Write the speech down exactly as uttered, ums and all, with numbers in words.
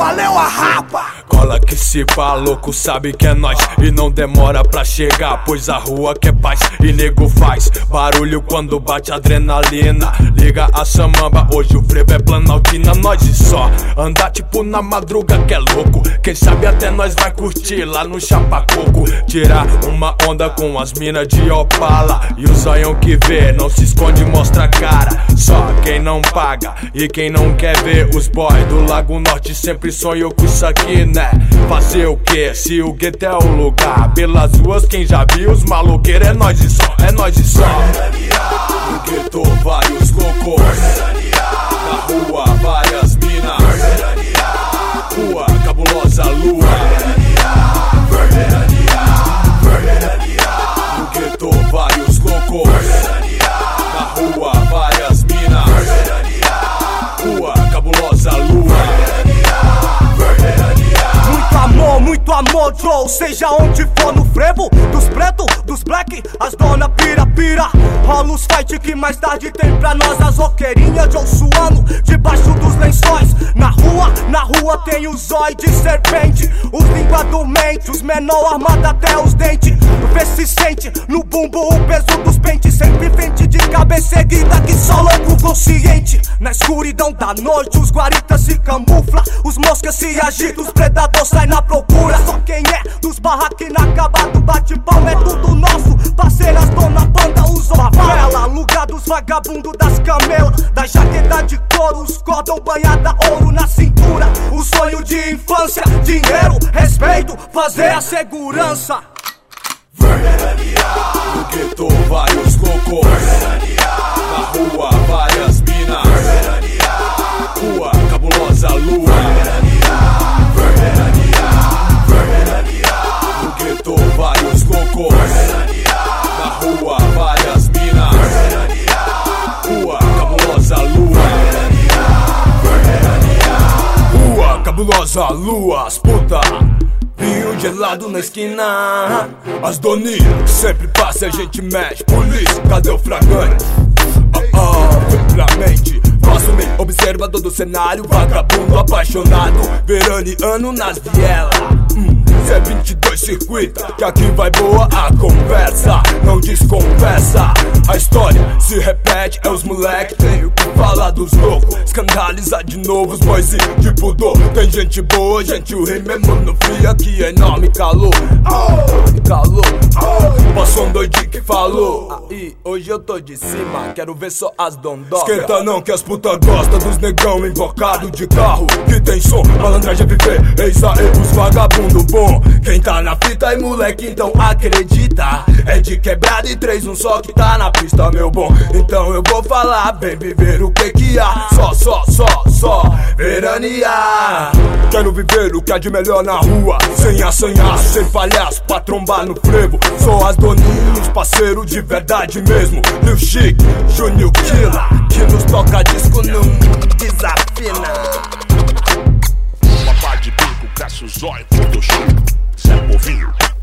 valeu a rapa. Cola que se pá, louco sabe que é nós e não demora pra chegar, pois a rua quer paz e nego faz barulho quando bate adrenalina. Liga a samamba, hoje o frevo é Planaltina. Nós e só andar tipo na madruga que é louco. Quem sabe até nós vai curtir lá no Chapacoco. Tirar uma onda com as minas de Opala e o zoião que vê não se esconde, mostra a cara. Só quem não paga e quem não quer ver. Os boys do Lago Norte sempre sonhou com isso aqui, né? Fazer o que se o gueto é o lugar? Pelas ruas quem já viu os maloqueiros, é nós e só, é nós e só. No gueto vários cocôs, na rua várias minas, rua cabulosa lua. No gueto vários cocôs, na rua várias minas, rua cabulosa lua. Muito amor, muito amor, Joe, seja onde for no frevo. Dos pretos, dos black, as dona pira pira. Rola os fight que mais tarde tem pra nós. As roqueirinhas, Joe suando debaixo dos lençóis. Na rua, na rua tem o zóio de serpente, os língua dormente, os menor armado até os dentes. Vê se sente no bumbo o peso dos pentes. Sempre frente de cabeça erguida que só louco consciente. Na escuridão da noite os guaritas se camufla, os moscas se agitam, os predadores saem na procura. Só quem é dos barraques inacabado bate palma, é tudo nosso. Parceiras, dona banda, usam favela. Lugar dos vagabundos das camelas, da jaqueta de couro, os cordão banhada, ouro na cintura. O sonho de infância, dinheiro, respeito, fazer a segurança. No gueto vários cocôs, na rua várias minas, rua cabulosa lua. No gueto vários cocôs, na rua várias minas, rua cabulosa lua. Rua cabulosa lua, as puta. Vinho gelado na esquina, as doninhas sempre passa e a gente mexe. Polícia, cadê o fragante? Oh, oh, simplesmente faço me observador do cenário, vagabundo apaixonado, veraniano nas vielas. hum, C vinte e dois circuita, que aqui vai boa a conversa, não desconversa. A história se repete, é os moleque, tenho que falar dos loucos, escandalizar de novo os boys de pudor. Tem gente boa, gente o rei mesmo no frio aqui é enorme calor. Oh, calor, oh, passou um doidinho que falou. Aí, hoje eu tô de cima, quero ver só as dondocas. Esquenta não que as putas gostam dos negão invocado de carro que tem som, malandragem viver, eis aí os vagabundo bom. Quem tá na fita e moleque então acredita, é de quebrada e três um só que tá na pista, meu bom. Então eu vou falar, vem viver o que que há, só, só, só, só veranear. Quero viver o que há de melhor na rua, sem assanhaço, sem palhaço, pra trombar no frevo. Só as doninhas, parceiro de verdade mesmo. Lil Chic, Junior Killa, que nos toca disco não desafina. Papai de bico, Cássio Zóio, Photoshop, Zé Povinho.